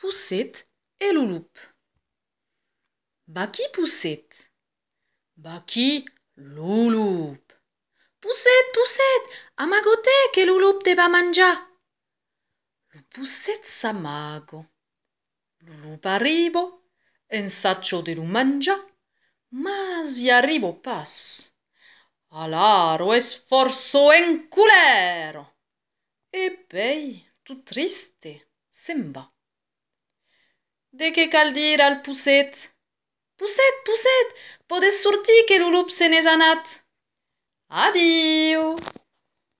Pousset et Louloup. Bas qui Pousset? Bas qui Louloup? Pousset, Pousset, amagote que Louloup te va mangiar. Lo Pousset s'amago. Louloup arribo, en saccio de lo mangiar, mas hi arribo pas. Alaro esforzo en culero. E pei, tu triste, se'n va. De què cal dir al Pousset? Pousset, Pousset, podes sortir que Louloup se n'és anat. Adiu!